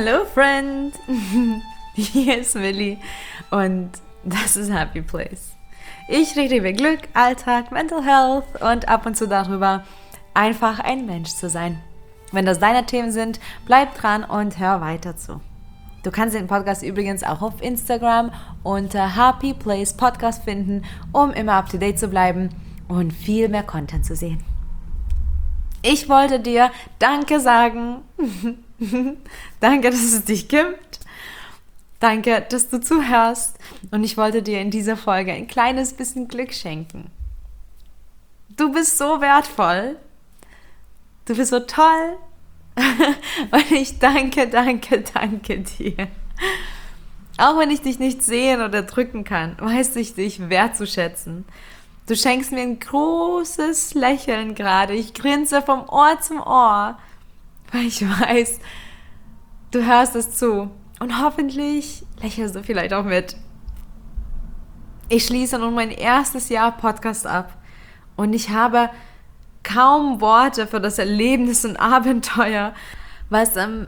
Hallo Friend, hier ist Millie und das ist Happy Place. Ich rede über Glück, Alltag, Mental Health und ab und zu darüber, einfach ein Mensch zu sein. Wenn das deine Themen sind, bleib dran und hör weiter zu. Du kannst den Podcast übrigens auch auf Instagram unter Happy Place Podcast finden, um immer up to date zu bleiben und viel mehr Content zu sehen. Ich wollte dir Danke sagen. Danke, dass es dich gibt. Danke, dass du zuhörst. Und ich wollte dir in dieser Folge ein kleines bisschen Glück schenken. Du bist so wertvoll. Du bist so toll. Und ich danke dir. Auch wenn ich dich nicht sehen oder drücken kann, weiß ich dich wertzuschätzen. Du schenkst mir ein großes Lächeln gerade. Ich grinse vom Ohr zum Ohr, weil ich weiß, du hörst es zu. Und hoffentlich lächelst du vielleicht auch mit. Ich schließe nun mein erstes Jahr Podcast ab. Und ich habe kaum Worte für das Erlebnis und Abenteuer, was am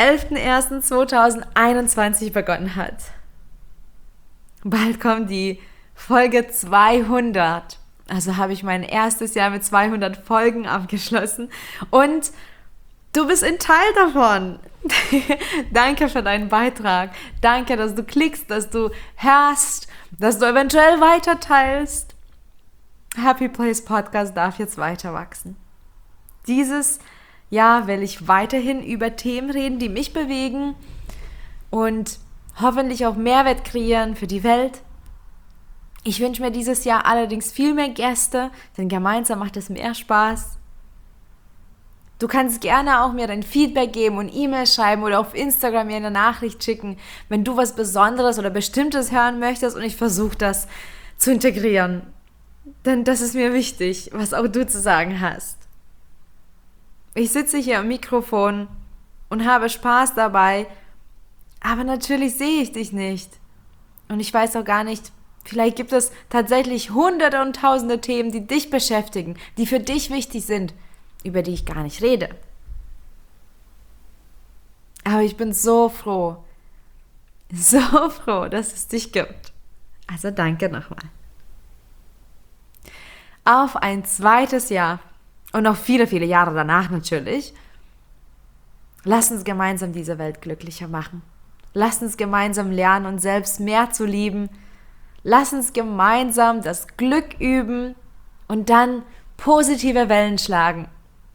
11.01.2021 begonnen hat. Bald kommt die Folge 200. Also habe ich mein erstes Jahr mit 200 Folgen abgeschlossen und du bist ein Teil davon. Danke für deinen Beitrag. Danke, dass du klickst, dass du hörst, dass du eventuell weiterteilst. Happy Place Podcast darf jetzt weiter wachsen. Dieses Jahr will ich weiterhin über Themen reden, die mich bewegen und hoffentlich auch Mehrwert kreieren für die Welt. Ich wünsche mir dieses Jahr allerdings viel mehr Gäste, denn gemeinsam macht es mehr Spaß. Du kannst gerne auch mir dein Feedback geben und E-Mail schreiben oder auf Instagram mir eine Nachricht schicken, wenn du was Besonderes oder Bestimmtes hören möchtest und ich versuche das zu integrieren. Denn das ist mir wichtig, was auch du zu sagen hast. Ich sitze hier am Mikrofon und habe Spaß dabei, aber natürlich sehe ich dich nicht. Und ich weiß auch gar nicht, vielleicht gibt es tatsächlich hunderte und tausende Themen, die dich beschäftigen, die für dich wichtig sind, über die ich gar nicht rede. Aber ich bin so froh, dass es dich gibt. Also danke nochmal. Auf ein zweites Jahr und noch viele, viele Jahre danach natürlich. Lass uns gemeinsam diese Welt glücklicher machen. Lass uns gemeinsam lernen, uns selbst mehr zu lieben. Lass uns gemeinsam das Glück üben und dann positive Wellen schlagen.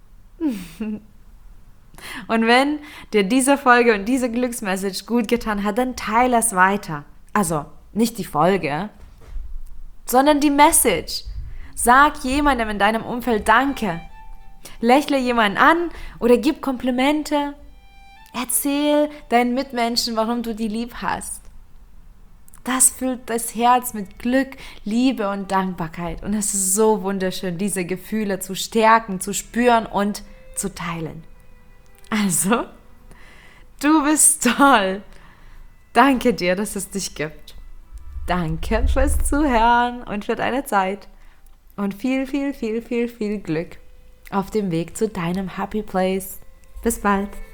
Und wenn dir diese Folge und diese Glücksmessage gut getan hat, dann teile es weiter. Also nicht die Folge, sondern die Message. Sag jemandem in deinem Umfeld Danke. Lächle jemanden an oder gib Komplimente. Erzähl deinen Mitmenschen, warum du die lieb hast. Das füllt das Herz mit Glück, Liebe und Dankbarkeit. Und es ist so wunderschön, diese Gefühle zu stärken, zu spüren und zu teilen. Also, du bist toll. Danke dir, dass es dich gibt. Danke fürs Zuhören und für deine Zeit. Und viel, viel, viel, viel, viel Glück auf dem Weg zu deinem Happy Place. Bis bald.